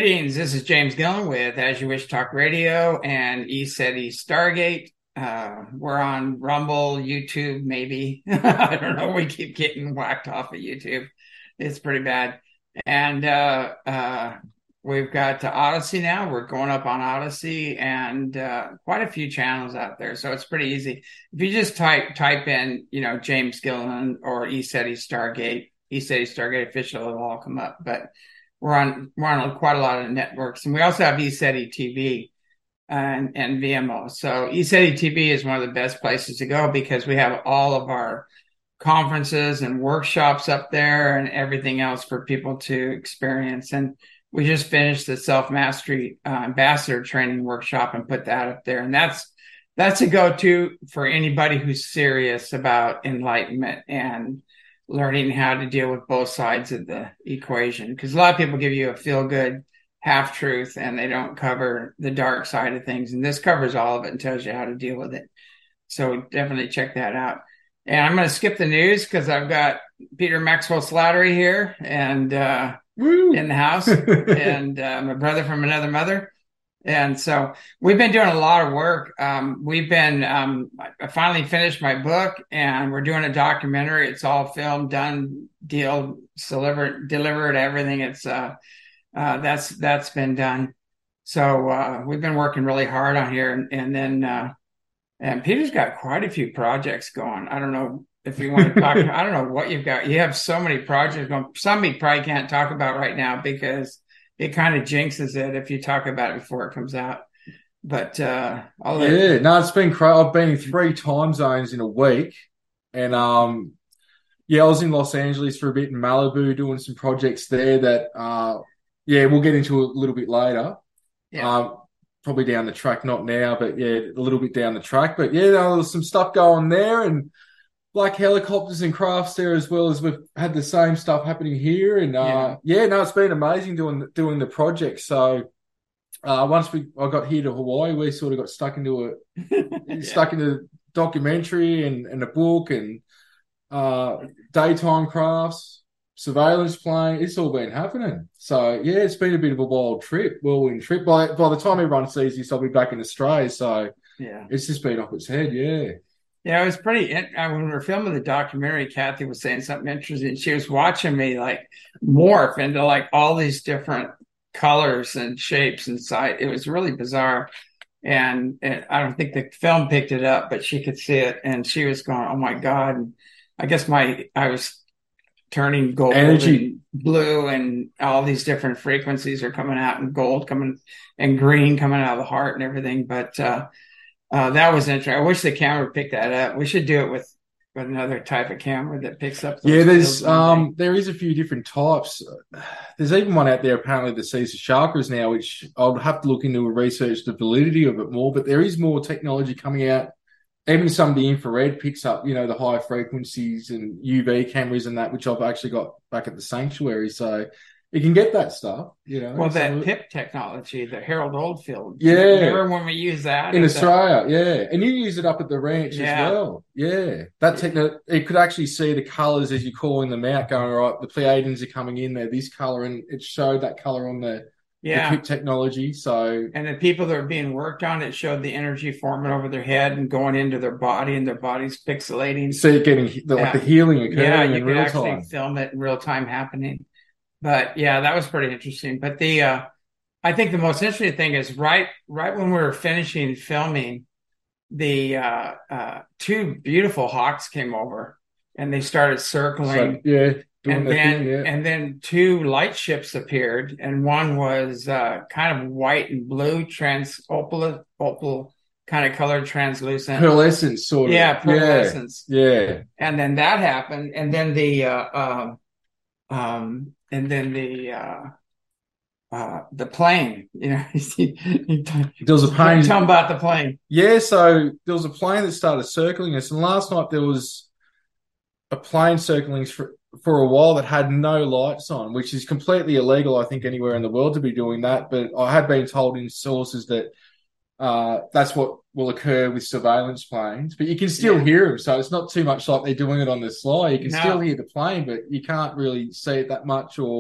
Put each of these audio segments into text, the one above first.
Greetings. This is James Gillen with As You Wish Talk Radio and ECETI Stargate. We're on Rumble, YouTube, maybe. I don't know. We keep getting whacked off of YouTube. It's pretty bad. And we've got Odyssey now. We're going up on Odyssey and quite a few channels out there. So it's pretty easy. If you just type in, James Gillen or ECETI Stargate official, it'll all come up. But we're on quite a lot of networks, and we also have ECETI TV and VMO. So ECETI TV is one of the best places to go because we have all of our conferences and workshops up there and everything else for people to experience. And we just finished the Self-Mastery Ambassador Training Workshop and put that up there. And that's a go-to for anybody who's serious about enlightenment and learning how to deal with both sides of the equation. Because a lot of people give you a feel-good half-truth and they don't cover the dark side of things. And this covers all of it and tells you how to deal with it. So definitely check that out. And I'm going to skip the news because I've got Peter Maxwell Slattery here and in the house and my brother from another mother. And so we've been doing a lot of work. I finally finished my book and we're doing a documentary. It's all filmed, done, deal, delivered everything. It's, that's been done. So, we've been working really hard on here and Peter's got quite a few projects going. I don't know if you want to talk, I don't know what you've got. You have so many projects going. Some you probably can't talk about right now because it kind of jinxes it if you talk about it before it comes out. But it's been crazy. I've been in 3 time zones in a week, and I was in Los Angeles for a bit in Malibu doing some projects there that we'll get into a little bit later. Probably down the track, not now, but a little bit down the track. But there was some stuff going there, and like helicopters and crafts there, as well as we've had the same stuff happening here. And it's been amazing doing the project. So once I got here to Hawaii, we sort of got stuck into into documentary and a book and daytime crafts, surveillance plane. It's all been happening. So it's been a bit of a whirlwind trip. By the time everyone sees this, I'll be back in Australia. So it's just been off its head. Yeah, it was when we were filming the documentary, Kathy was saying something interesting. She was watching me like morph into like all these different colors and shapes and size. It was really bizarre. And I don't think the film picked it up, but she could see it. And she was going, oh my God. And I guess I was turning gold and blue and all these different frequencies are coming out and gold coming and green coming out of the heart and everything. But, that was interesting. I wish the camera picked that up. We should do it with another type of camera that picks up. There is a few different types. There's even one out there apparently that sees the chakras now, which I'll have to look into and research the validity of it more. But there is more technology coming out. Even some of the infrared picks up, the high frequencies and UV cameras and that, which I've actually got back at the sanctuary. So you can get that stuff, Well, that PIP technology, the Harold Oldfield. Yeah. Remember when we used that? In Australia, And you use it up at the ranch as well. Yeah. It could actually see the colours as you're calling them out, going, right, the Pleiadians are coming in, they're this colour, and it showed that colour on the PIP technology. So, and the people that are being worked on, it showed the energy forming over their head and going into their body, and their body's pixelating. So you're getting the healing occurring in real time. Yeah, you could actually film it in real time happening. But that was pretty interesting. But I think the most interesting thing is right when we were finishing filming, the 2 beautiful hawks came over and they started circling. And then 2 light ships appeared, and one was kind of white and blue, opal kind of colored, translucent, pearlescent sort of. Yeah, pearlescence. Yeah. And then that happened, and then the plane, there was a plane. Tell them about the plane. Yeah, so there was a plane that started circling us, and last night there was a plane circling for a while that had no lights on, which is completely illegal, I think, anywhere in the world to be doing that. But I have been told in sources that that's what will occur with surveillance planes. But you can still hear them, so it's not too much like they're doing it on the sly. You can still hear the plane, but you can't really see it that much or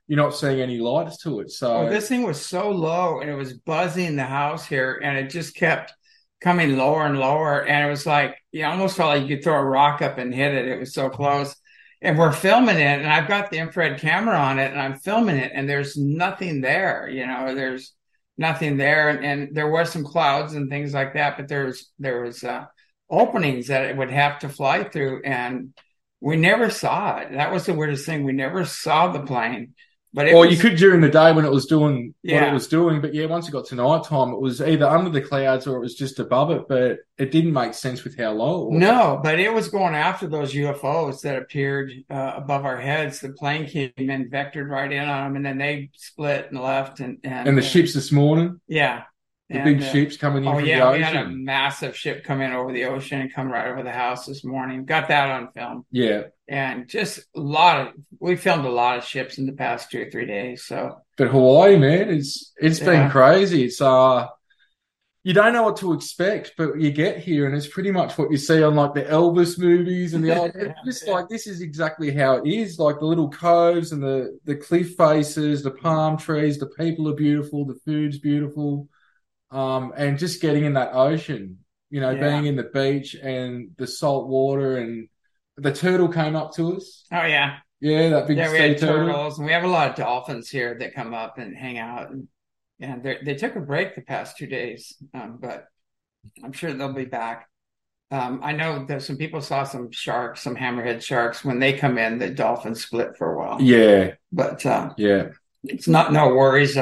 you're not seeing any lights to it. Oh, So, this thing was so low and it was buzzing the house here and it just kept coming lower and lower. And it was like, you almost felt like you could throw a rock up and hit it. It was so close. And we're filming it and I've got the infrared camera on it and I'm filming it and there's nothing there, there's nothing there. And there was some clouds and things like that, but there was openings that it would have to fly through and we never saw it. That was the weirdest thing. We never saw the plane. But it or you was, could during the day when it was doing what it yeah. was doing, but yeah, once it got to night time, it was either under the clouds or it was just above it, but it didn't make sense with how low it was. No, but it was going after those UFOs that appeared above our heads. The plane came in, vectored right in on them, and then they split and left. And the ships this morning, yeah, the and big ships coming in oh from the yeah, we had a ocean. massive ship come in over the ocean and come right over the house this morning. Got that on film, Yeah. and just we filmed a lot of ships in the past 2 or 3 days. So, But Hawaii, man, it's been yeah, crazy. It's you don't know what to expect, but you get here and it's pretty much what you see on like the Elvis movies and the old. It's just like this is exactly how it is. Like the little coves and the cliff faces, the palm trees, the people are beautiful, the food's beautiful, and just getting in that ocean, yeah. being in the beach and the salt water and the turtle came up to us. Oh yeah, Yeah, that big yeah. We sea had turtle. turtles, and we have a lot of dolphins here that come up and hang out. And they took a break the past 2 days, but I'm sure they'll be back. I know that some people saw some sharks, some hammerhead sharks. When they come in, the dolphins split for a while. Yeah, But yeah. it's not no worries.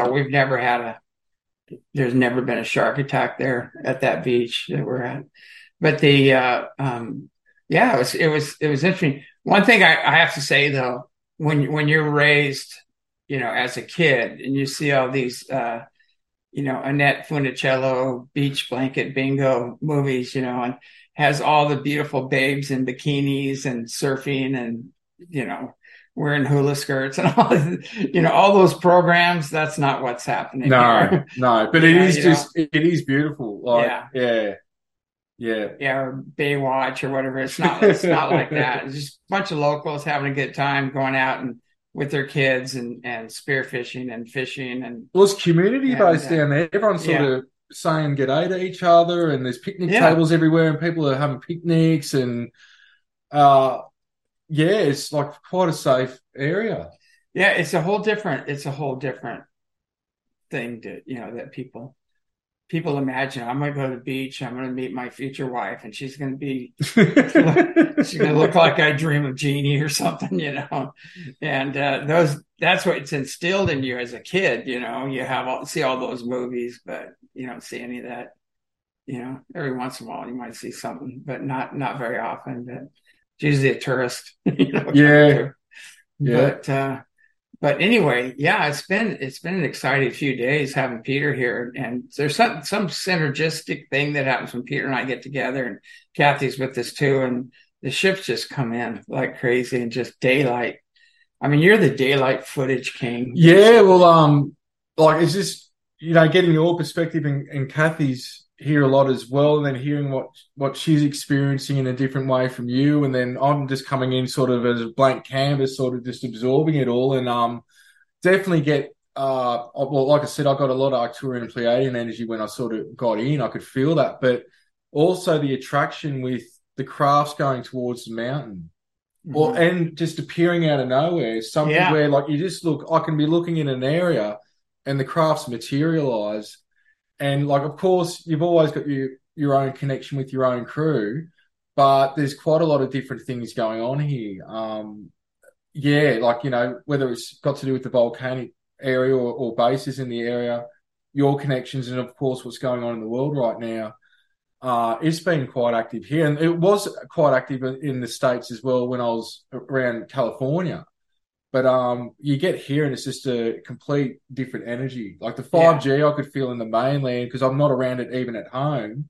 There's never been a shark attack there at that beach that we're at. But yeah, it was interesting. One thing I have to say though, when you're raised, as a kid and you see all these Annette Funicello beach blanket bingo movies, and has all the beautiful babes in bikinis and surfing and, wearing hula skirts and all those programs. That's not what's happening No, here. no, but it is it is beautiful. Like, Yeah. yeah, yeah, Yeah, or Baywatch or whatever. It's not like that. It's just a bunch of locals having a good time going out and with their kids and spearfishing and fishing and well, it's community based down there. Everyone's sort yeah. of saying g'day to each other, and there's picnic tables everywhere, and people are having picnics, and yeah, it's like quite a safe area. Yeah, it's a whole different thing that people imagine. I'm going to go to the beach. I'm going to meet my future wife, and she's going to look like I dream of Jeannie or something, And that's what it's instilled in you as a kid. You see all those movies, but you don't see any of that. Every once in a while you might see something, but not very often. But it's usually a tourist, Yeah, yeah. But anyway, yeah, it's been an exciting few days having Peter here, and there's some synergistic thing that happens when Peter and I get together, and Kathy's with us too, and the ships just come in like crazy and just daylight. I mean, you're the daylight footage king. Yeah. Well, like it's just getting your perspective and Kathy's here a lot as well, and then hearing what she's experiencing in a different way from you, and then I'm just coming in sort of as a blank canvas, sort of just absorbing it all, and definitely get well, like I said, I got a lot of Arcturian and Pleiadian energy when I sort of got in. I could feel that, but also the attraction with the crafts going towards the mountain. Mm-hmm. And just appearing out of nowhere, something where like you just look, I can be looking in an area and the crafts materialize. And like, of course, you've always got your own connection with your own crew, but there's quite a lot of different things going on here. Yeah, like, whether it's got to do with the volcanic area or bases in the area, your connections, and of course, what's going on in the world right now. It's been quite active here, and it was quite active in the States as well when I was around California. But you get here and it's just a complete different energy. Like the 5G I could feel in the mainland because I'm not around it even at home.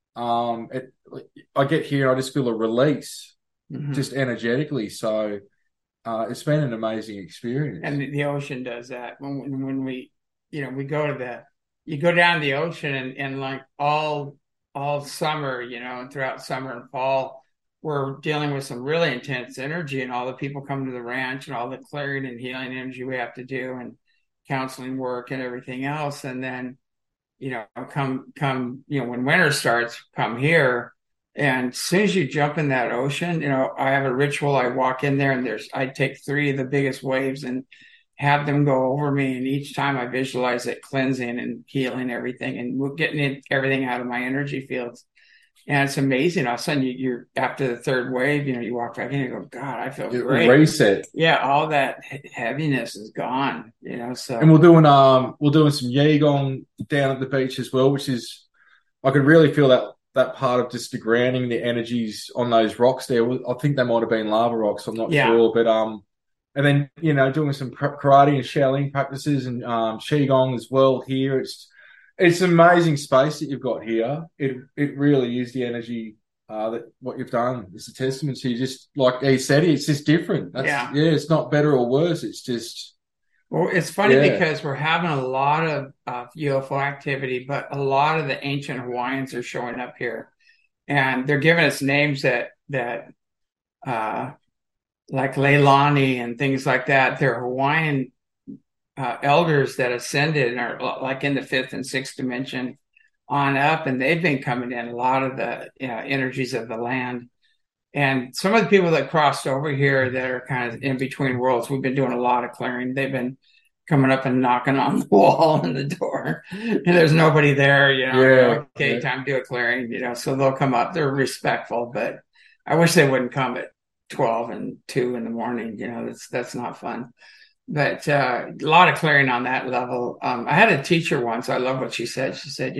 I get here and I just feel a release just energetically. So it's been an amazing experience. And the ocean does that. When we, we go to you go down the ocean and like all summer, and throughout summer and fall, we're dealing with some really intense energy, and all the people come to the ranch and all the clearing and healing energy we have to do, and counseling work and everything else. And then, come, when winter starts, come here. And as soon as you jump in that ocean, I have a ritual. I walk in there and I take three of the biggest waves and have them go over me. And each time I visualize it cleansing and healing everything and getting everything out of my energy fields. And it's amazing. All of a sudden, you're after the third wave, you walk back in and you go, God, I feel great. Reset. Yeah, all that heaviness is gone, so. And we're doing some Qigong down at the beach as well, which is, I could really feel that part of just the grounding the energies on those rocks there. I think they might have been lava rocks. I'm not sure, but and then doing some karate and Shaolin practices and Qigong as well here. It's an amazing space that you've got here. It really is the energy that what you've done. It's a testament to you. Just like he said, it's just different. It's not better or worse. It's just. Well, it's funny because we're having a lot of UFO activity, but a lot of the ancient Hawaiians are showing up here, and they're giving us names that like Leilani and things like that. They're Hawaiian elders that ascended and are like in the fifth and sixth dimension on up, and they've been coming in a lot of the energies of the land. And some of the people that crossed over here that are kind of in between worlds, we've been doing a lot of clearing. They've been coming up and knocking on the wall and the door, and there's nobody there. Time to do a clearing. So they'll come up. They're respectful, but I wish they wouldn't come at 12 and 2 in the morning. That's not fun. But a lot of clearing on that level. I had a teacher once. I love what she said. She said,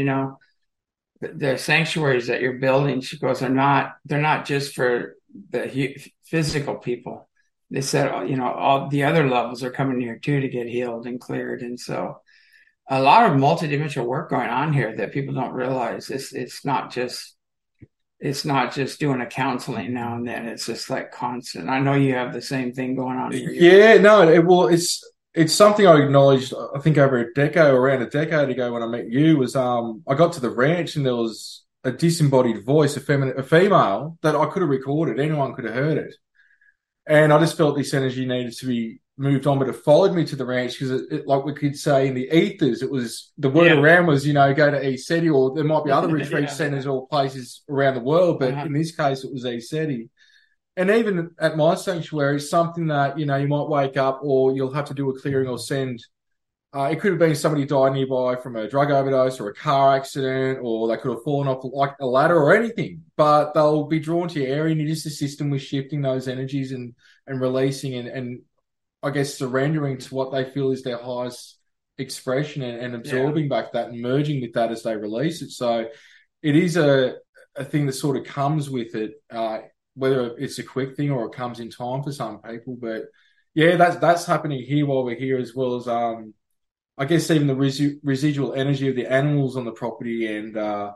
the sanctuaries that you're building, she goes, they're not just for the physical people. They said, all the other levels are coming here too to get healed and cleared. And so a lot of multidimensional work going on here that people don't realize. It's not just doing a counseling now and then. It's just like constant. I know you have the same thing going on here. Yeah, no, it's something I acknowledged, I think around a decade ago when I met you was, I got to the ranch and there was a disembodied voice, a female that I could have recorded. Anyone could have heard it. And I just felt this energy needed to be moved on, but it followed me to the ranch because like we could say in the ethers, it was the word around was, go to ECETI, or there might be other retreat centers or places around the world. But in this case, it was ECETI. And even at my sanctuary, it's something that, you might wake up or you'll have to do a clearing or send. It could have been somebody died nearby from a drug overdose or a car accident, or they could have fallen off like a ladder or anything, but they'll be drawn to your area and you just assist them with shifting those energies and releasing and I guess surrendering to what they feel is their highest expression and absorbing back that and merging with that as they release it. So it is a thing that sort of comes with it, whether it's a quick thing or it comes in time for some people. But yeah, that's happening here while we're here, as well as I guess even the residual energy of the animals on the property and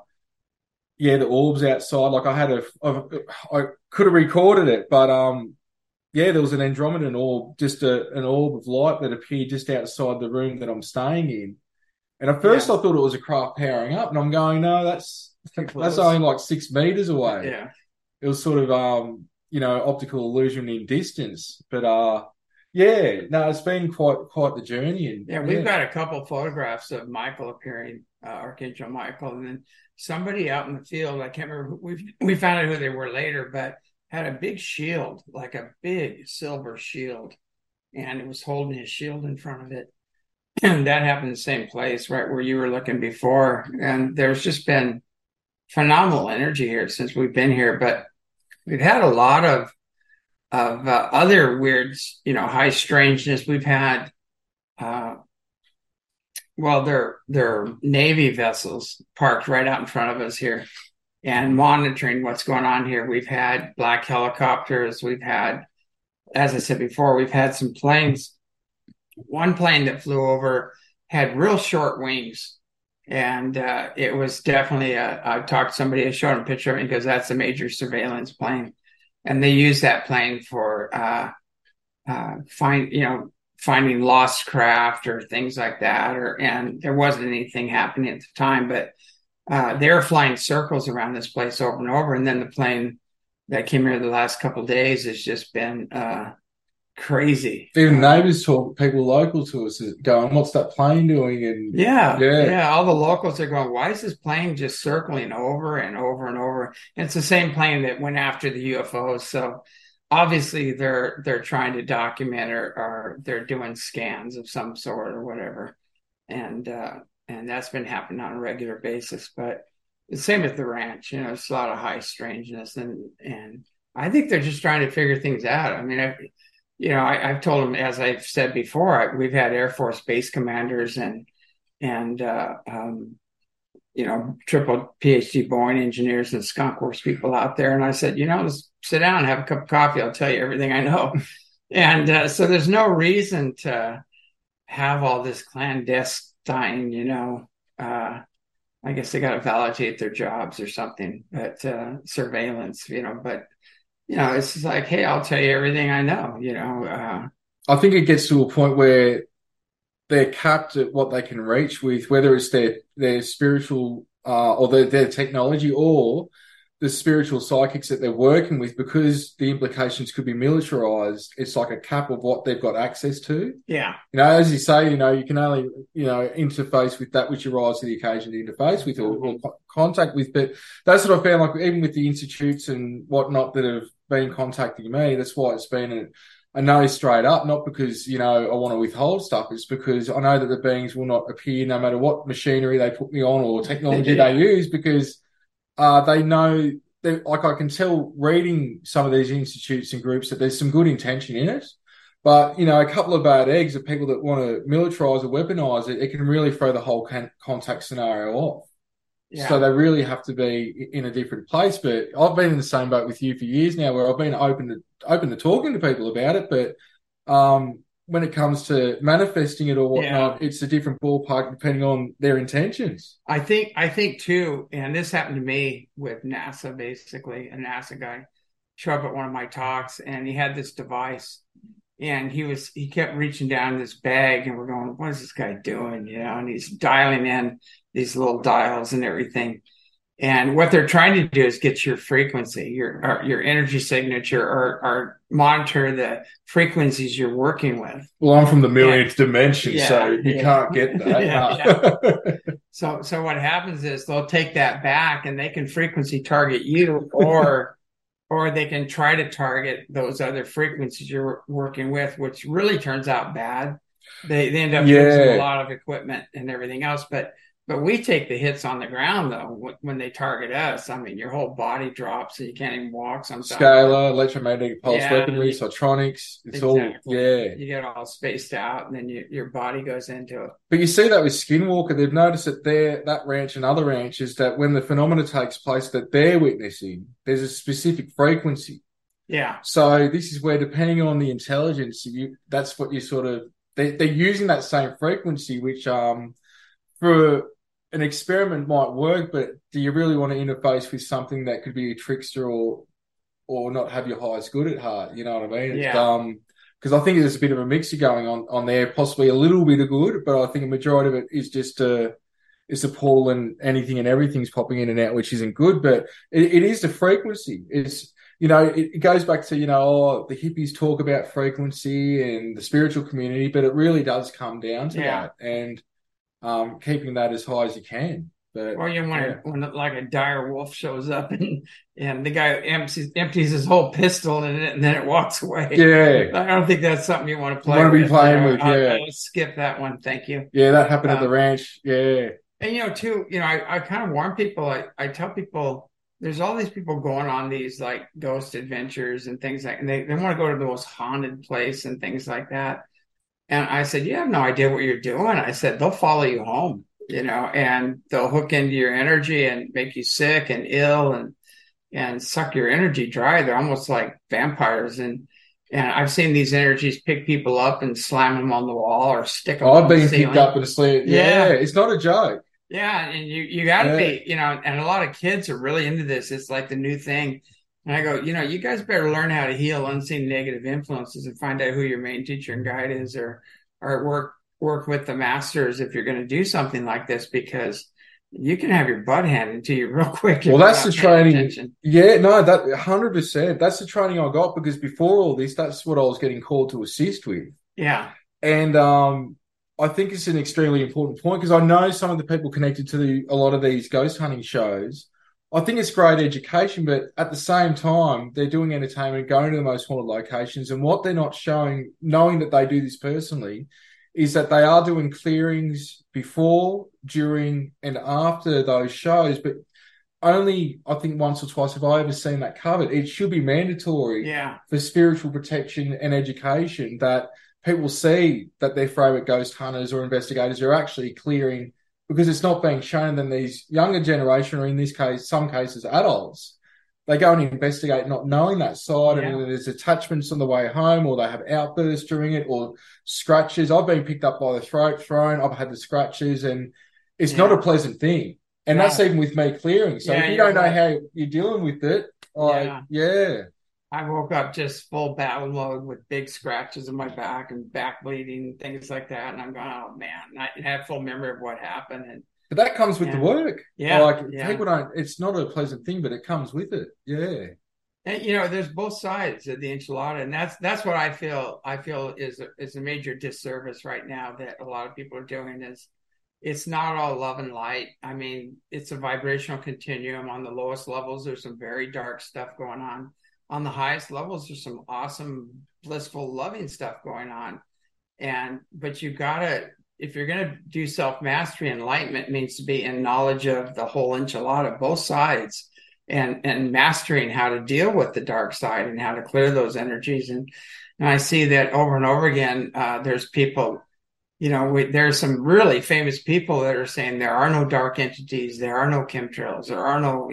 the orbs outside. Like I could have recorded it, but there was an Andromedan orb, just an orb of light that appeared just outside the room that I'm staying in. And at first I thought it was a craft powering up, and I'm going, no, that's only like 6 meters away. Yeah. It was sort of, optical illusion in distance. But, it's been quite the journey. And we've got a couple photographs of Michael appearing, Archangel Michael, and then somebody out in the field, I can't remember, we found out who they were later, but had a big shield, like a big silver shield, and it was holding his shield in front of it. And that happened in the same place, right where you were looking before. And there's just been phenomenal energy here since we've been here, but we've had a lot of other weird, high strangeness. We've had, they're Navy vessels parked right out in front of us here and monitoring what's going on here. We've had black helicopters. We've had, as I said before, we've had some planes. One plane that flew over had real short wings. And it was definitely, I talked to somebody, I showed him a picture of it because that's a major surveillance plane. And they use that plane for finding lost craft or things like that. And there wasn't anything happening at the time, but they were flying circles around this place over and over. And then the that came here the last couple of days has just been crazy. Even neighbours talk, people local to us is going, "What's that plane doing?" And Yeah. All the locals are going, why is this plane just circling over and over and over? And it's the same plane that went after the UFOs. So obviously they're trying to document or they're doing scans of some sort or whatever. And that's been happening on a regular basis. But the same at the ranch, it's a lot of high strangeness and I think they're just trying to figure things out. I mean, I've told them, as I've said before, we've had Air Force base commanders and triple PhD Boeing engineers and Skunk Works people out there. And I said, let's sit down and have a cup of coffee. I'll tell you everything I know. And so there's no reason to have all this clandestine, I guess they got to validate their jobs or something, but surveillance, but it's just like, hey, I'll tell you everything I know, I think it gets to a point where they're capped at what they can reach with, whether it's their spiritual or their technology or the spiritual psychics that they're working with, because the implications could be militarized. It's like a cap of what they've got access to. Yeah. As you say, you can only, interface with that which you rise to the occasion to interface with or contact with. But that's what I found, like even with the institutes and whatnot that have been contacting me, that's why it's been a no straight up, not because, I want to withhold stuff. It's because I know that the beings will not appear no matter what machinery they put me on or technology they use, because they know, like I can tell reading some of these institutes and groups that there's some good intention in it. But, a couple of bad eggs of people that want to militarize or weaponize it, it can really throw the whole contact scenario off. Yeah. So they really have to be in a different place. But I've been in the same boat with you for years now, where I've been open to talking to people about it. But when it comes to manifesting it or whatnot, it's a different ballpark depending on their intentions. I think too, and this happened to me with NASA, basically. A NASA guy showed up at one of my talks and he had this device and he kept reaching down this bag and we're going, what is this guy doing? And he's dialing in these little dials and everything. And what they're trying to do is get your frequency, your energy signature, or monitor the frequencies you're working with. Well, I'm from the millionth dimension, so you can't get that. So what happens is they'll take that back and they can frequency target you, or they can try to target those other frequencies you're working with, which really turns out bad. They end up using a lot of equipment and everything else, but we take the hits on the ground, though, when they target us. I mean, your whole body drops and you can't even walk sometimes. Scalar, electromagnetic pulse weaponry, Sotronics. It's all, You get all spaced out and then your body goes into it. But you see that with Skinwalker. They've noticed that that ranch and other ranches, that when the phenomena takes place that they're witnessing, there's a specific frequency. Yeah. So this is where, depending on the intelligence, that's what you sort of... They're using that same frequency, which... for an experiment might work, but do you really want to interface with something that could be a trickster or not have your highest good at heart? You know what I mean? Yeah. Because I think there's a bit of a mixture going on there, possibly a little bit of good, but I think a majority of it is just it's a pull and anything and everything's popping in and out, which isn't good. But it is the frequency. It's, it goes back to, the hippies talk about frequency and the spiritual community, but it really does come down to that. And keeping that as high as you can. But, when like a dire wolf shows up and the guy empties his whole pistol in it and then it walks away. Yeah. I don't think that's something you want to play with. Be playing with, I'll skip that one. Thank you. Yeah, that happened at the ranch. Yeah. And, too, I kind of warn people, I tell people, there's all these people going on these like ghost adventures and things and they want to go to the most haunted place and things like that. And I said, you have no idea what you're doing. I said, they'll follow you home, and they'll hook into your energy and make you sick and ill and suck your energy dry. They're almost like vampires. And I've seen these energies pick people up and slam them on the wall or stick them on the ceiling. I've been picked up and slammed. Yeah, it's not a joke. Yeah, and you got to be, and a lot of kids are really into this. It's like the new thing. And I go, you guys better learn how to heal unseen negative influences and find out who your main teacher and guide is, or work with the masters if you're going to do something like this, because you can have your butt handed to you real quick if Well, you're that's the not paying training. attention. Yeah, no, that 100%. That's the training I got because before all this, that's what I was getting called to assist with. Yeah. And I think it's an extremely important point because I know some of the people connected to a lot of these ghost hunting shows. I think it's great education, but at the same time, they're doing entertainment, going to the most haunted locations. And what they're not showing, knowing that they do this personally, is that they are doing clearings before, during, and after those shows. But only, I think, once or twice have I ever seen that covered. It should be mandatory Yeah. for spiritual protection and education that people see that their favorite ghost hunters or investigators are actually clearing because it's not being shown. Then these younger generation, or in this case, some cases, adults, they go and investigate not knowing that side, and Yeah. then there's attachments on the way home, or they have outbursts during it, or scratches. I've been picked up by the throat, thrown. I've had the scratches, and it's not a Yeah. pleasant thing. And that's No. even with me clearing. So Yeah, if you you're don't know right. how you're dealing with it, like, Yeah. yeah. I woke up just full battle mode with big scratches in my back and back bleeding and things like that. And I'm going, oh man, I have full memory of what happened. And But that comes with the yeah, work. yeah, Like yeah. people don't, it's not a pleasant thing, but it comes with it. Yeah. And there's both sides of the enchilada, and that's what I feel is a major disservice right now that a lot of people are doing is it's not all love and light. I mean, it's a vibrational continuum. On the lowest levels, there's some very dark stuff going on. On the highest levels, there's some awesome, blissful, loving stuff going on. But you gotta, if you're gonna do self-mastery, enlightenment means to be in knowledge of the whole enchilada, both sides, and mastering how to deal with the dark side and how to clear those energies. And I see that over and over again. There's people, there's some really famous people that are saying there are no dark entities, there are no chemtrails, there are no,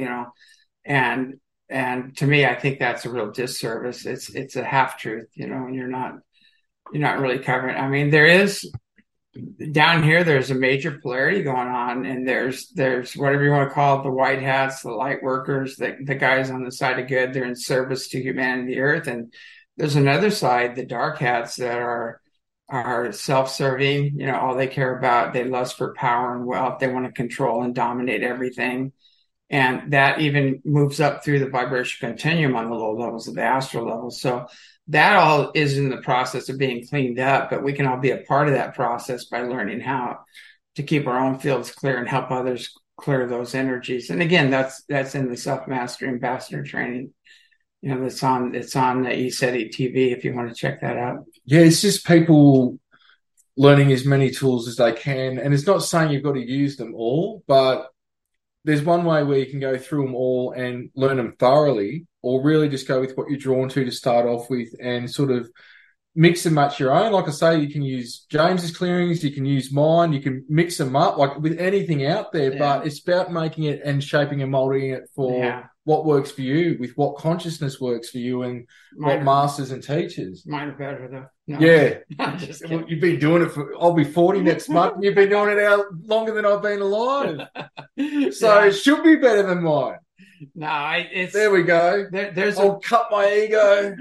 and to me, I think that's a real disservice. It's a half truth, and you're not really covering. I mean, there is down here. There's a major polarity going on, and there's whatever you want to call it, the white hats, the light workers, the guys on the side of good. They're in service to humanity, the earth, and there's another side, the dark hats that are self-serving. All they care about, they lust for power and wealth. They want to control and dominate everything. And that even moves up through the vibration continuum on the low levels of the astral levels. So that all is in the process of being cleaned up, but we can all be a part of that process by learning how to keep our own fields clear and help others clear those energies. And again, that's in the self-mastery ambassador training. It's on the ESETI TV if you want to check that out. Yeah, it's just people learning as many tools as they can. And it's not saying you've got to use them all, but there's one way where you can go through them all and learn them thoroughly, or really just go with what you're drawn to start off with and sort of mix and match your own. Like I say, you can use James's clearings, you can use mine, you can mix them up like with anything out there, but it's about making it and shaping and molding it for what works for you, with what consciousness works for you, and what masters and teachers. Mine are better though. No, yeah. Just you've been doing it I'll be 40 next month, and you've been doing it out longer than I've been alive. So it should be better than mine. No, there we go. I'll cut my ego.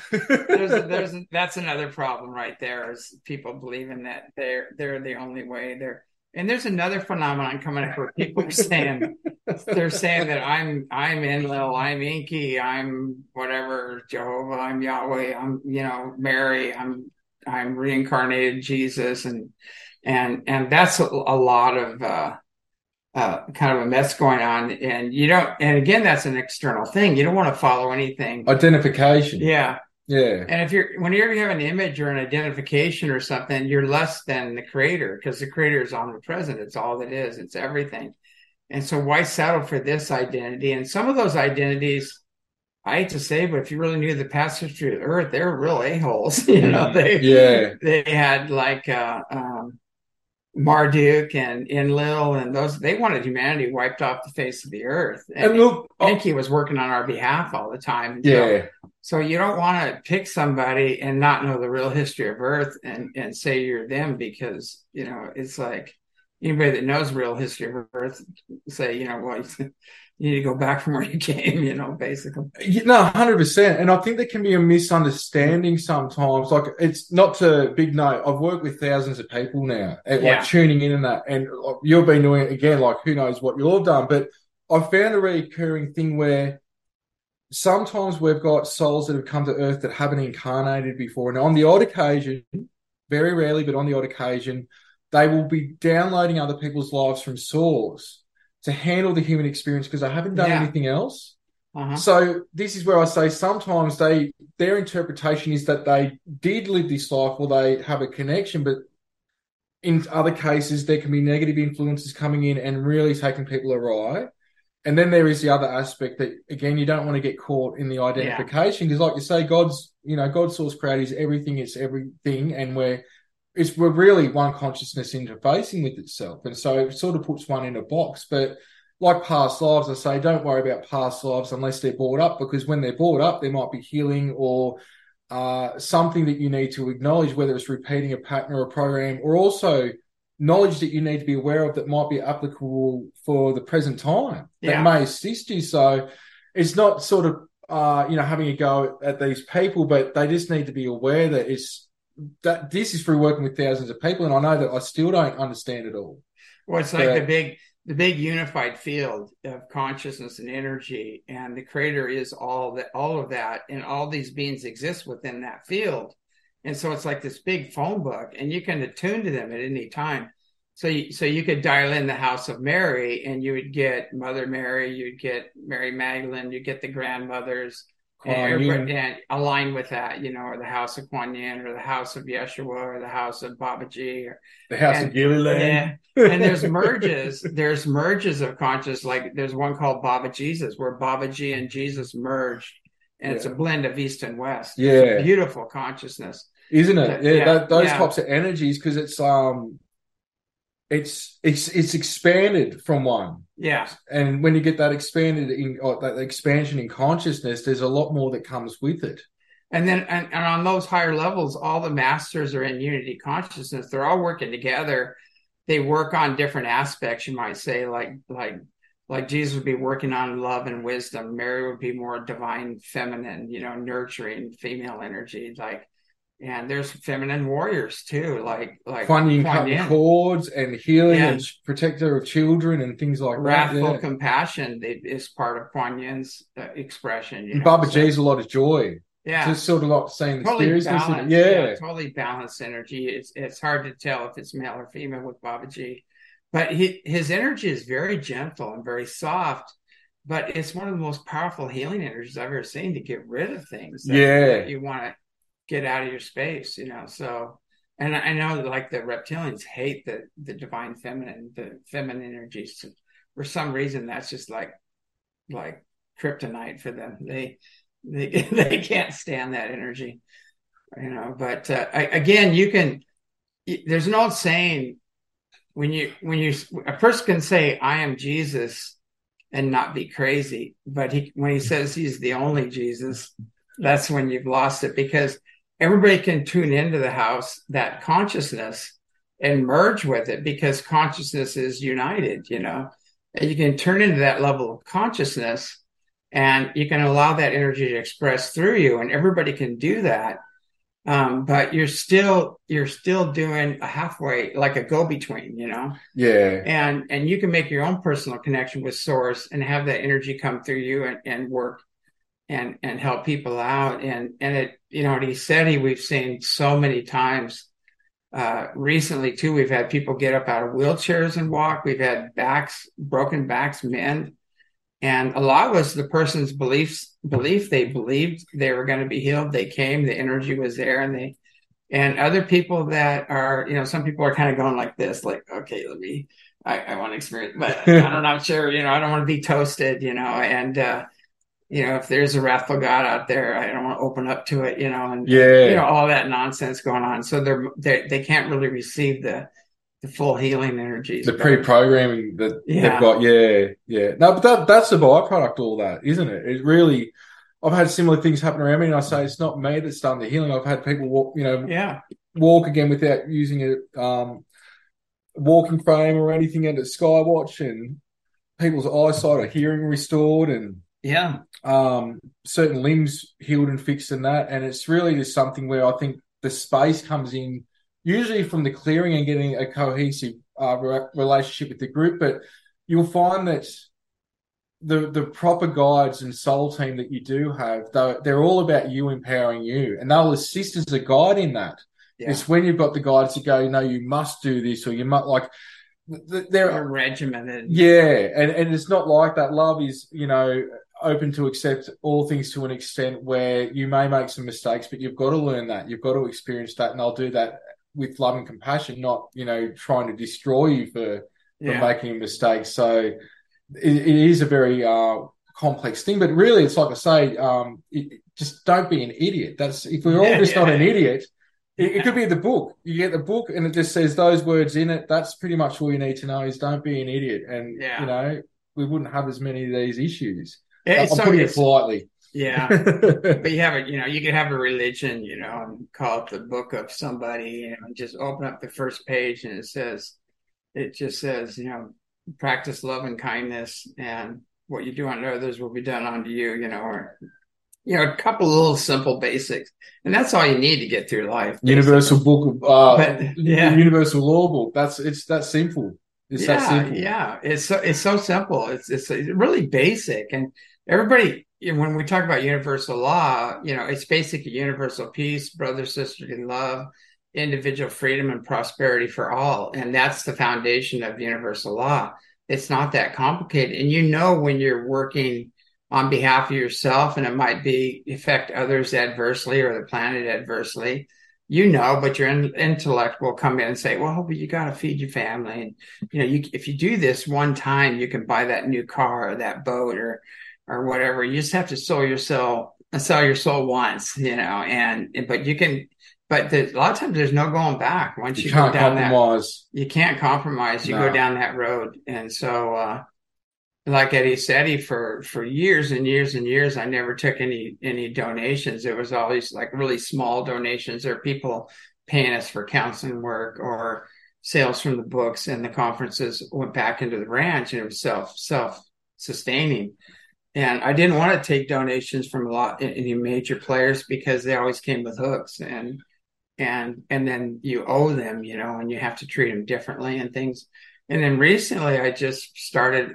That's another problem right there, is people believing that they're the only way. And there's another phenomenon coming up where people are saying they're saying that I'm Enlil, I'm Enki, I'm whatever, Jehovah, I'm Yahweh, I'm Mary, I'm reincarnated Jesus, and that's a lot of kind of a mess going on, and again, that's an external thing. You don't want to follow anything. Identification. Yeah. And whenever you have an image or an identification or something, you're less than the creator, because the creator is omnipresent. It's all that is. It's everything. And so why settle for this identity? And some of those identities, I hate to say, but if you really knew the past history of the earth, they're real a-holes. They had like Marduk and Enlil, and they wanted humanity wiped off the face of the earth. And look, Enki was working on our behalf all the time. So you don't want to pick somebody and not know the real history of Earth and say you're them, because it's like anybody that knows real history of Earth say, well, you need to go back from where you came, basically. No, 100%. And I think there can be a misunderstanding sometimes. Like, it's not to big note. I've worked with thousands of people now, like tuning in and that. And you've been doing it again, like who knows what you've done. But I've found a recurring thing where sometimes we've got souls that have come to Earth that haven't incarnated before. And on the odd occasion, very rarely, but on the odd occasion, they will be downloading other people's lives from source to handle the human experience because they haven't done anything else. So this is where I say sometimes their interpretation is that they did live this life or they have a connection, but in other cases there can be negative influences coming in and really taking people awry. And then there is the other aspect that, again, you don't want to get caught in the identification because, like you say, God's source creator is everything, it's everything, and we're really one consciousness interfacing with itself. And so it sort of puts one in a box. But like past lives, I say, don't worry about past lives unless they're brought up, because when they're brought up, there might be healing or something that you need to acknowledge, whether it's repeating a pattern or a program, or also knowledge that you need to be aware of that might be applicable for the present time that may assist you. So it's not sort of, having a go at these people, but they just need to be aware that this is through working with thousands of people. And I know that I still don't understand it all. Well, it's like the big unified field of consciousness and energy, and the creator is all of that, and all these beings exist within that field. And so it's like this big phone book, and you can attune to them at any time. So you could dial in the House of Mary, and you would get Mother Mary, you'd get Mary Magdalene, you get the grandmothers, and align with that, or the House of Kuan Yin, or the House of Yeshua, or the House of Babaji, or the House of Gilliland. And there's merges of consciousness. Like there's one called Baba Jesus, where Babaji and Jesus merged, and it's a blend of East and West. Yeah, it's a beautiful consciousness, isn't it? Those types of energies, because it's expanded from one. Yeah. And when you get that that expansion in consciousness, there's a lot more that comes with it. And then and on those higher levels, all the masters are in unity consciousness. They're all working together. They work on different aspects, you might say, like Jesus would be working on love and wisdom. Mary would be more divine, feminine, nurturing female energy. And there's feminine warriors too, like Kuan Yin cutting cords and healing and protector of children and things like wrathful compassion is part of Kuan Yin's expression. Babaji's a lot of joy. Yeah, just sort of like saying the totally seriousness. Totally balanced energy. It's hard to tell if it's male or female with Babaji, but his energy is very gentle and very soft. But it's one of the most powerful healing energies I've ever seen to get rid of things that you want to get out of your space, So, and I know like the reptilians hate the divine feminine, the feminine energies. For some reason, that's just like kryptonite for them. They can't stand that energy, But again, there's an old saying when a person can say I am Jesus and not be crazy, but when he says he's the only Jesus, that's when you've lost it, because everybody can tune into the house, that consciousness, and merge with it, because consciousness is united, and you can turn into that level of consciousness, and you can allow that energy to express through you, and everybody can do that. But you're still doing a halfway, like a go-between, Yeah. And you can make your own personal connection with source and have that energy come through you and work and help people out. And it, what he said, we've seen so many times recently too. We've had people get up out of wheelchairs and walk. We've had broken backs mend. And a lot was the person's belief. They believed they were going to be healed. They came, the energy was there, and other people that are, some people are kind of going like this, like, okay, I want to experience, but I'm not sure, I don't want to be toasted, and, if there's a wrathful God out there, I don't want to open up to it, and all that nonsense going on. So they can't really receive the full healing energies. The pre-programming that they've got. Yeah. No, but that's a byproduct, all that, isn't it? It really, I've had similar things happen around me, and I say it's not me that's done the healing. I've had people walk, walk again without using it, walking frame or anything under Skywatch, and people's eyesight or hearing restored, and Yeah. certain limbs healed and fixed in that. And it's really just something where I think the space comes in, usually from the clearing and getting a cohesive relationship with the group. But you'll find that the proper guides and soul team that you do have, they're all about you empowering you, and they'll assist as a guide in that. Yeah. It's when you've got the guides to go, no, you must do this, or you must, like, They're regimented. yeah, and it's not like that. Love is, open to accept all things to an extent where you may make some mistakes, but you've got to learn that. You've got to experience that, and I'll do that with love and compassion, not, trying to destroy you for making a mistake. So it is a very complex thing, but really, it's like I say, just don't be an idiot. That's if we're all just not an idiot. It could be the book. You get the book and it just says those words in it. That's pretty much all you need to know is don't be an idiot. And, we wouldn't have as many of these issues. I'm putting it politely. Yeah. But you have you could have a religion, and call it the book of somebody, and just open up the first page and it just says, practice love and kindness, and what you do unto others will be done unto you, or a couple of little simple basics, and that's all you need to get through life. Basically. Universal book of universal law book. It's that simple. It's that simple. Yeah. It's so simple. It's really basic, and everybody, when we talk about universal law, it's basically universal peace, brother, sister in love, individual freedom, and prosperity for all, and that's the foundation of universal law. It's not that complicated, and when you're working on behalf of yourself, and it might affect others adversely or the planet adversely, but your intellect will come in and say, well, but you got to feed your family. And, if you do this one time, you can buy that new car or that boat or whatever. You just have to sell your soul once, but a lot of times there's no going back. Once you go down compromise. You can't compromise. You go down that road. And so, like Eddie said, for years and years and years, I never took any donations. It was always like really small donations, or people paying us for counseling work or sales from the books, and the conferences went back into the ranch, and it was self-sustaining. And I didn't want to take donations from any major players because they always came with hooks, and then you owe them, and you have to treat them differently and things. And then recently, I just started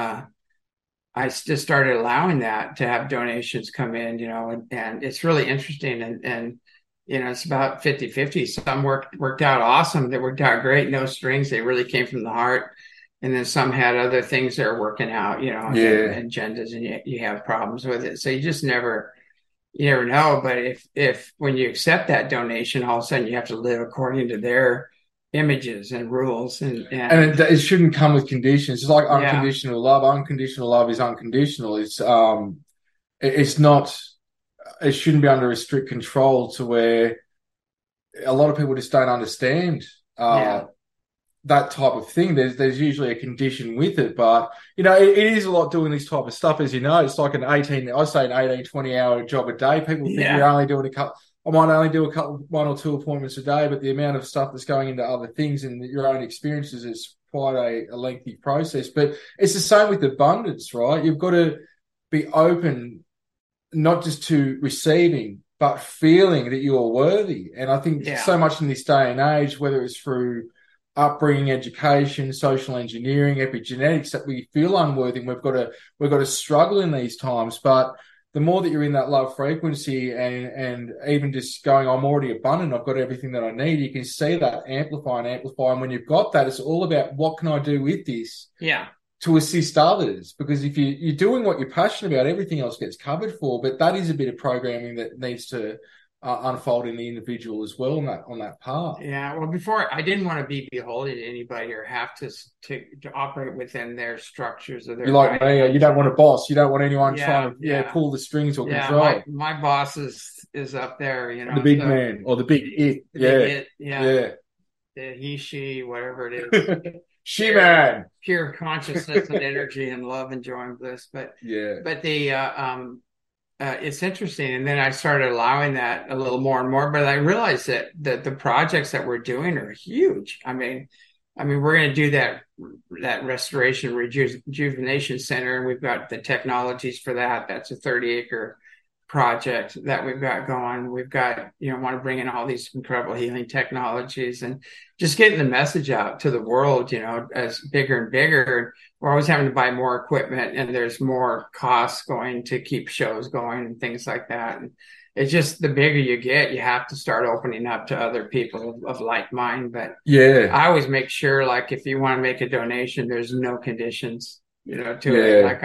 allowing that to have donations come in, and it's really interesting. And it's about 50-50. Some worked out awesome. They worked out great, no strings. They really came from the heart. And then some had other things that are working out, agendas, and you have problems with it. So you just never know. But if when you accept that donation, all of a sudden you have to live according to their images and rules, and it shouldn't come with conditions. It's like unconditional love. Unconditional love is unconditional. It's not. It shouldn't be under a strict control to where a lot of people just don't understand that type of thing. There's usually a condition with it, but it is a lot doing this type of stuff. As you know, it's like an 18, 20 hour job a day. People think you're only doing I might only do one or two appointments a day, but the amount of stuff that's going into other things and your own experiences is quite a lengthy process. But it's the same with abundance, right? You've got to be open, not just to receiving, but feeling that you are worthy. And I think so much in this day and age, whether it's through upbringing, education, social engineering, epigenetics, that we feel unworthy, and we've got to struggle in these times. But the more that you're in that love frequency and even just going, I'm already abundant, I've got everything that I need, you can see that amplify. And when you've got that, it's all about what can I do with this to assist others? Because if you're doing what you're passionate about, everything else gets covered for. But that is a bit of programming that needs to unfold in the individual as well on that path. Yeah. Well, before, I didn't want to be beholden to anybody or have to operate within their structures or their. You're like me. You don't want a boss. You don't want anyone trying to pull the strings or control. My boss is up there. The big man or the big it. The he, she, whatever it is. She-Man. Pure consciousness and energy and love and joy and bliss. But the it's interesting. And then I started allowing that a little more and more, but I realized that the projects that we're doing are huge. I mean, I mean, we're going to do that restoration rejuvenation center, and we've got the technologies for that. That's a 30-acre project that we've got going. We've got, want to bring in all these incredible healing technologies and just getting the message out to the world, as bigger and bigger. We're always having to buy more equipment, and there's more costs going to keep shows going and things like that. And it's just the bigger you get, you have to start opening up to other people of like mind. But Yeah, I always make sure, like, if you want to make a donation, there's no conditions, to it. yeah. Like,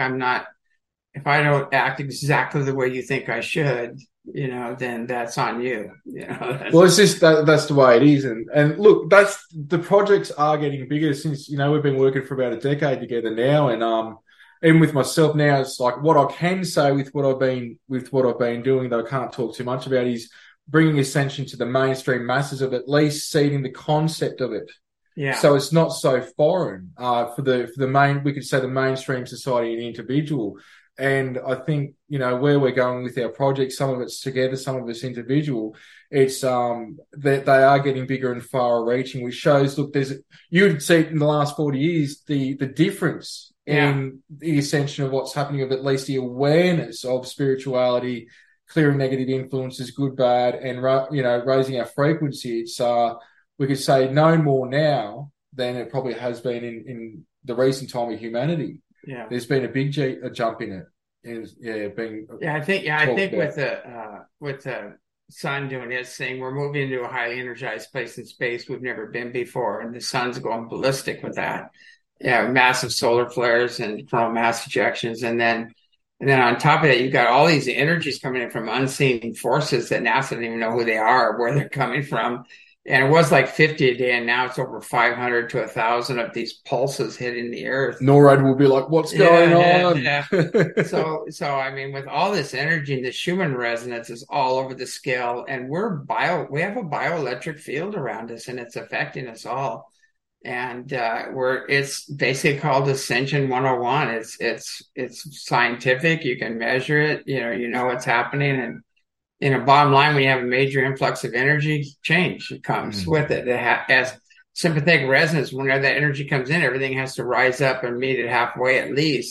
if I don't act exactly the way you think I should, then that's on you. Well, it's just that's the way it is, and look, that's the projects are getting bigger since we've been working for about a decade together now, and even with myself now, it's like what I can say with what I've been doing that I can't talk too much about is bringing ascension to the mainstream masses of at least seeding the concept of it. Yeah. So it's not so foreign for the main, we could say the mainstream society and individual. And I think, where we're going with our project, some of it's together, some of it's individual. It's that they are getting bigger and far reaching, which shows, look, you'd see it in the last 40 years, the difference in the ascension of what's happening, of at least the awareness of spirituality, clearing negative influences, good, bad, and, raising our frequency. It's, we could say no more now than it probably has been in the recent time of humanity. Yeah, there's been a big jump in it. And, I think with the sun doing its thing, we're moving into a highly energized place in space we've never been before, and the sun's going ballistic with that. Yeah, massive solar flares and coronal mass ejections, and then on top of that, you've got all these energies coming in from unseen forces that NASA doesn't even know who they are or where they're coming from. And it was like 50 a day, and now it's over 500 to 1,000 of these pulses hitting the Earth. NORAD will be like, "What's going on?" Yeah. So I mean, with all this energy, and the Schumann resonance is all over the scale, and we have a bioelectric field around us, and it's affecting us all. And it's basically called Ascension 101. It's scientific. You can measure it. You know what's happening, and bottom line, when you have a major influx of energy, change comes with it. As sympathetic resonance, whenever that energy comes in, everything has to rise up and meet it halfway at least,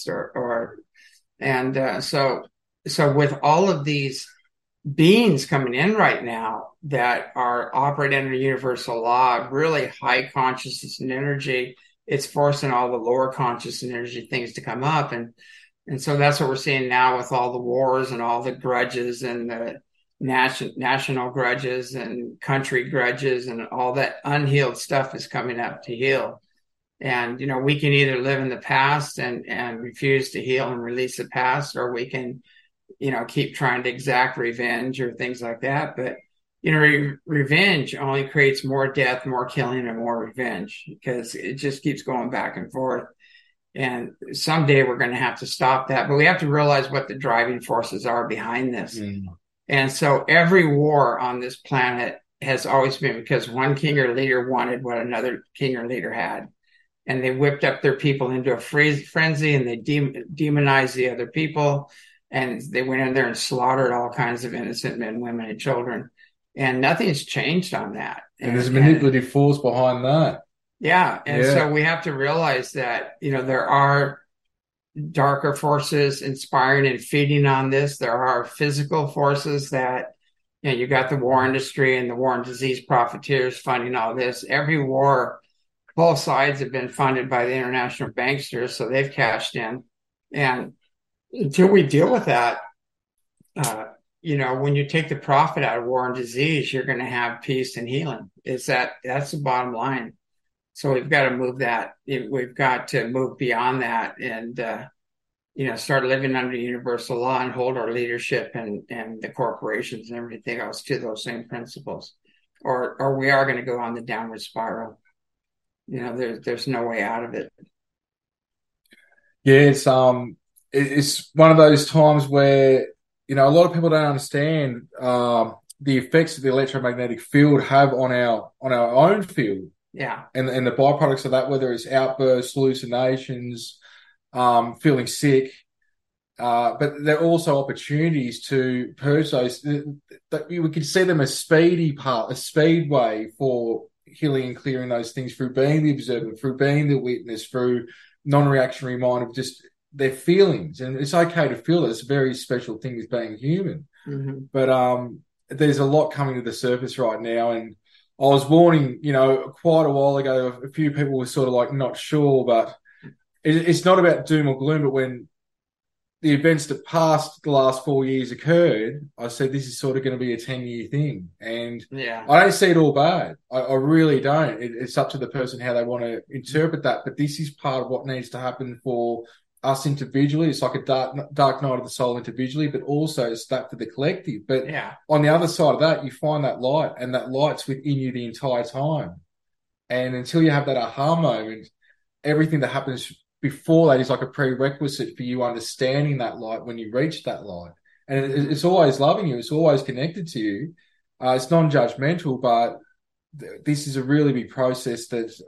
so with all of these beings coming in right now that are operating under universal law, really high consciousness and energy, it's forcing all the lower conscious and energy things to come up, and so that's what we're seeing now with all the wars and all the grudges and the national grudges and country grudges, and all that unhealed stuff is coming up to heal. And we can either live in the past and refuse to heal and release the past, or we can keep trying to exact revenge or things like that. But revenge only creates more death, more killing, and more revenge, because it just keeps going back and forth. And someday we're going to have to stop that, but we have to realize what the driving forces are behind this. And so every war on this planet has always been because one king or leader wanted what another king or leader had. And they whipped up their people into a frenzy, and they demonized the other people. And they went in there and slaughtered all kinds of innocent men, women, and children. And nothing's changed on that. And there's a manipulative force behind that. Yeah. And so we have to realize that, there are darker forces inspiring and feeding on this. There are physical forces that, you got the war industry and the war and disease profiteers funding all this. Every war, both sides have been funded by the international banksters, so they've cashed in. And until we deal with that, when you take the profit out of war and disease, you're going to have peace and healing. That's the bottom line. So we've got to move that. We've got to move beyond that and, start living under universal law and hold our leadership and the corporations and everything else to those same principles, or we are going to go on the downward spiral. There's no way out of it. Yeah, it's one of those times where, a lot of people don't understand the effects that the electromagnetic field have on our own field. Yeah. And the byproducts of that, whether it's outbursts, hallucinations, feeling sick, but there are also opportunities to purge those. That we could see them as speedway for healing and clearing those things through being the observer, through being the witness, through non-reactionary mind of just their feelings. And it's okay to feel that. It's a very special thing with being human. Mm-hmm. But there's a lot coming to the surface right now. And I was warning, quite a while ago, a few people were sort of like not sure, but it's not about doom or gloom. But when the events that passed the last 4 years occurred, I said this is sort of going to be a 10-year thing. And Yeah. I don't see it all bad. I really don't. It's up to the person how they want to interpret that. But this is part of what needs to happen for us individually. It's like a dark night of the soul individually, but also it's that for the collective. But Yeah. on the other side of that, you find that light, and that light's within you the entire time. And until you have that aha moment, everything that happens before that is like a prerequisite for you understanding that light when you reach that light. And it's always loving you. It's always connected to you. It's non-judgmental, but this is a really big process that's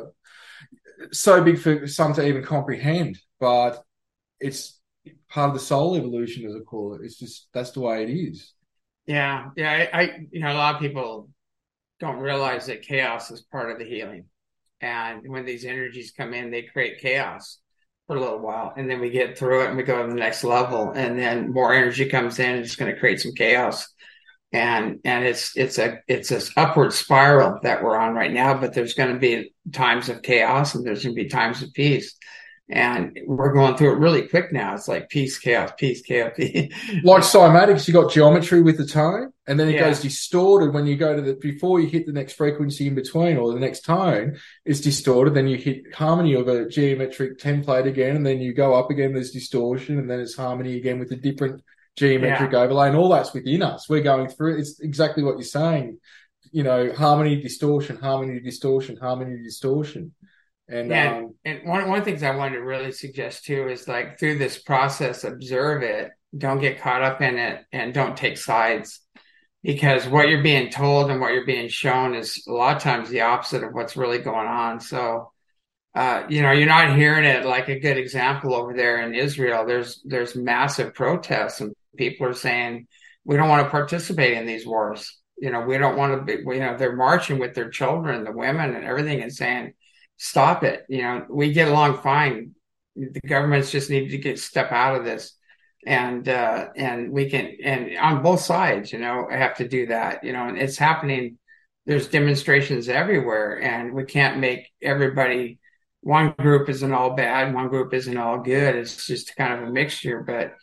so big for some to even comprehend. But it's part of the soul evolution, as I call it. It's just, that's the way it is. Yeah. Yeah. A lot of people don't realize that chaos is part of the healing. And when these energies come in, they create chaos for a little while. And then we get through it and we go to the next level. And then more energy comes in and it's going to create some chaos. And it's this upward spiral that we're on right now, but there's going to be times of chaos and there's going to be times of peace. And we're going through it really quick now. It's like peace, chaos, peace, chaos. Like cymatics, you got geometry with the tone, and then it goes distorted when you go to before you hit the next frequency in between or the next tone, it's distorted. Then you hit harmony of a geometric template again, and then you go up again, there's distortion, and then it's harmony again with a different geometric overlay, and all that's within us. We're going through it. It's exactly what you're saying. Harmony, distortion, harmony, distortion, harmony, distortion. And one of the things I wanted to really suggest too is like through this process, observe it, don't get caught up in it, and don't take sides, because what you're being told and what you're being shown is a lot of times the opposite of what's really going on. So, you're not hearing it. Like a good example over there in Israel, there's massive protests and people are saying, we don't want to participate in these wars. We don't want to be, they're marching with their children, the women and everything, and saying, stop it. We get along fine. The governments just need to step out of this. And we can, and on both sides, have to do that, and it's happening. There's demonstrations everywhere, and we can't make everybody, one group isn't all bad, one group isn't all good. It's just kind of a mixture. But,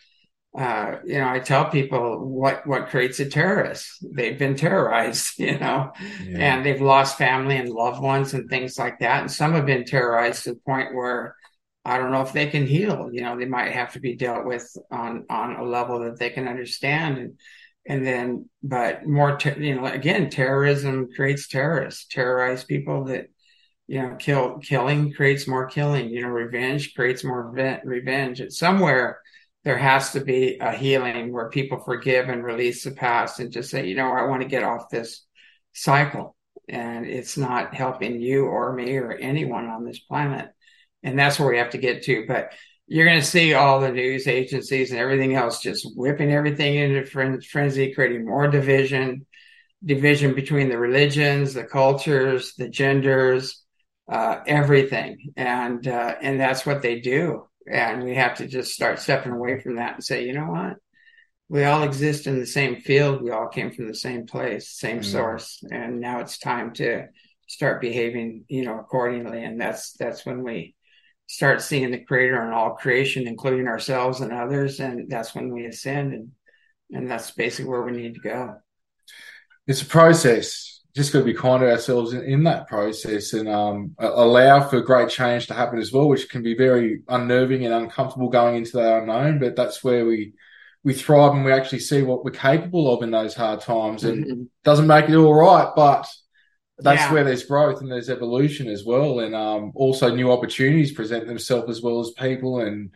I tell people what creates a terrorist. They've been terrorized, and they've lost family and loved ones and things like that. And some have been terrorized to the point where I don't know if they can heal. They might have to be dealt with on a level that they can understand. And then, but more, again, terrorism creates terrorists, terrorize people that, killing creates more killing, revenge creates more revenge. It's somewhere there has to be a healing where people forgive and release the past and just say, I want to get off this cycle. And it's not helping you or me or anyone on this planet. And that's where we have to get to. But you're going to see all the news agencies and everything else just whipping everything into frenzy, creating more division between the religions, the cultures, the genders, everything. And that's what they do. And we have to just start stepping away from that and say, you know what? We all exist in the same field. We all came from the same place, same source. And now it's time to start behaving, accordingly. And that's when we start seeing the creator in all creation, including ourselves and others. And that's when we ascend. And that's basically where we need to go. It's a process. Just got to be kind to ourselves in that process and allow for great change to happen as well, which can be very unnerving and uncomfortable going into the unknown. But that's where we thrive and we actually see what we're capable of in those hard times. And doesn't make it all right, but that's where there's growth and there's evolution as well. And also new opportunities present themselves as well as people. And,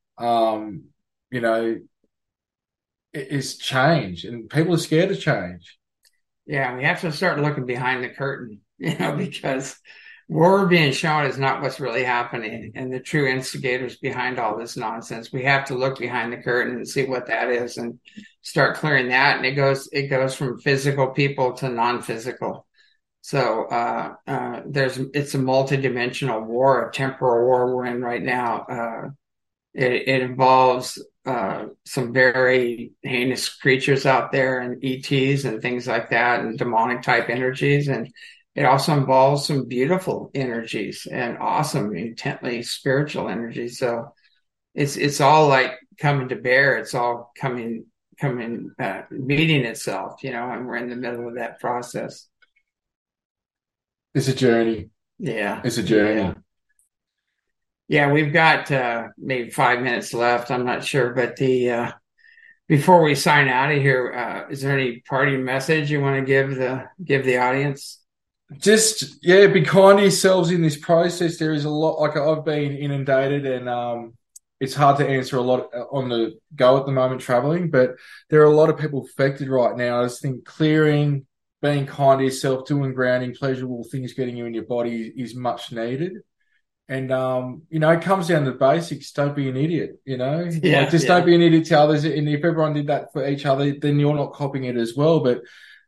it's change and people are scared of change. Yeah, we have to start looking behind the curtain, because what we're being shown is not what's really happening. And the true instigators behind all this nonsense, we have to look behind the curtain and see what that is and start clearing that. And it goes from physical people to non-physical. So it's a multidimensional war, a temporal war we're in right now. It involves some very heinous creatures out there and ETs and things like that and demonic type energies. And it also involves some beautiful energies and awesome, intently spiritual energies. So it's all like coming to bear. It's all meeting itself, and we're in the middle of that process. It's a journey. Yeah. It's a journey. Yeah. Yeah, we've got maybe 5 minutes left. I'm not sure, but before we sign out of here, is there any parting message you want to give the audience? Just be kind to yourselves in this process. There is a lot, like I've been inundated, and it's hard to answer a lot on the go at the moment traveling. But there are a lot of people affected right now. I just think clearing, being kind to yourself, doing grounding, pleasurable things, getting you in your body is much needed. And, it comes down to the basics. Don't be an idiot, Don't be an idiot to others. And if everyone did that for each other, then you're not copying it as well. But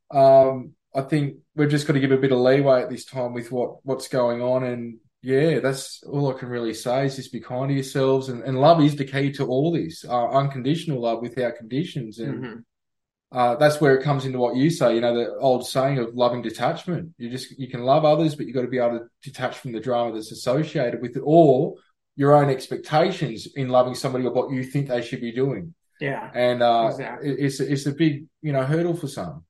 I think we've just got to give a bit of leeway at this time with what's going on. And, that's all I can really say is just be kind to yourselves. And love is the key to all this, unconditional love without conditions. And that's where it comes into what you say, the old saying of loving detachment. You can love others, but you've got to be able to detach from the drama that's associated with it or your own expectations in loving somebody or what you think they should be doing. Yeah. And exactly. It's a big, hurdle for some.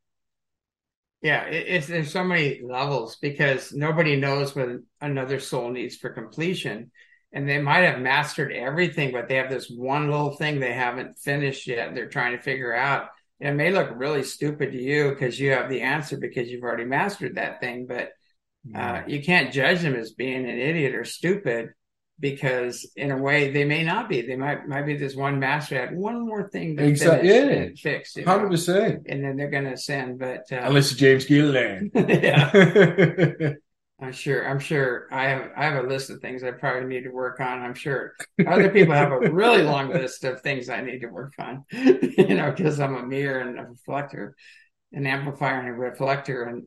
Yeah, there's so many levels because nobody knows what another soul needs for completion. And they might have mastered everything, but they have this one little thing they haven't finished yet. They're trying to figure out. It may look really stupid to you because you have the answer because you've already mastered that thing, but you can't judge them as being an idiot or stupid because in a way they may not be. They might be this one master had one more thing to fix. 100%. And then they're going to ascend, but unless James Gilliland. Yeah. I'm sure I have a list of things I probably need to work on. I'm sure other people have a really long list of things I need to work on, because I'm a mirror and a reflector, an amplifier and a reflector.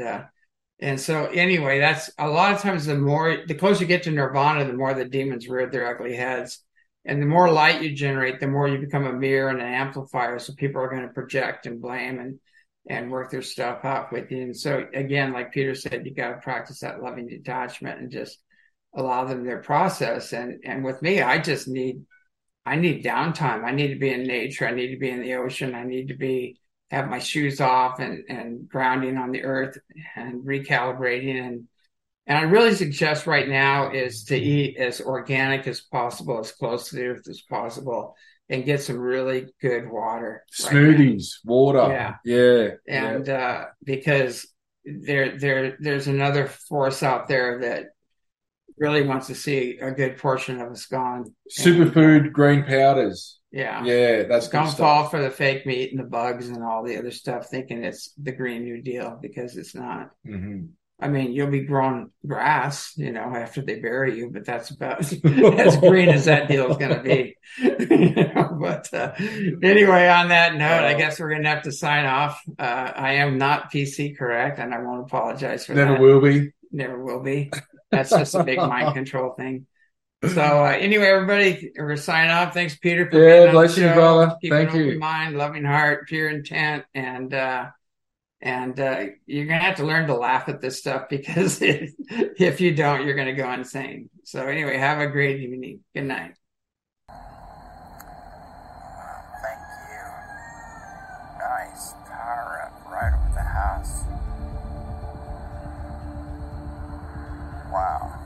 And so anyway, that's a lot of times the closer you get to nirvana, the more the demons rear their ugly heads. And the more light you generate, the more you become a mirror and an amplifier. So people are going to project and blame and work their stuff out with you. And so again, like Peter said, you got to practice that loving detachment and just allow them their process. And with me, I need downtime. I need to be in nature. I need to be in the ocean. I need to have my shoes off and grounding on the earth and recalibrating. And I really suggest right now is to eat as organic as possible, as close to the earth as possible, and get some really good water. Smoothies, water. Yeah. And because there's another force out there that really wants to see a good portion of us gone. Superfood, green powders. Yeah. Yeah, that's good Don't stuff. fall for the fake meat and the bugs and all the other stuff, thinking it's the Green New Deal, because it's not. Mm-hmm. I mean, you'll be growing grass, after they bury you, but that's about as green as that deal is going to be. But anyway, on that note, I guess we're going to have to sign off. I am not PC correct, and I won't apologize for that. Never will be. Never will be. That's just a big mind control thing. So anyway, everybody, we're signing off. Thanks, Peter, for being on bless the you, show. brother. Keep Thank an you. open mind, loving heart, pure intent, and you're going to have to learn to laugh at this stuff, because if you don't, you're going to go insane. So anyway, have a great evening. Good night. Thank you. Nice power up right over the house. Wow.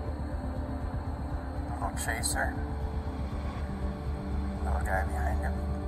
Little chaser. Little guy behind him.